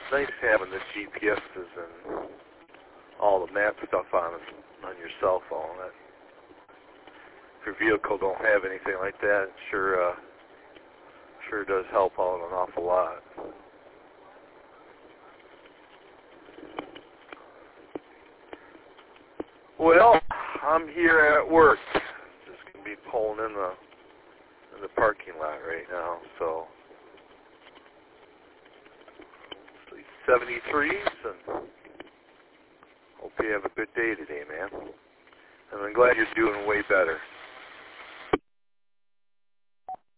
nice having the GPSs and all the map stuff on your cell phone. If your vehicle don't have anything like that, it sure does help out an awful lot. Well, I'm here at work. Just gonna be pulling in the parking lot right now. So 73s, and hope you have a good day today, man. And I'm glad you're doing way better.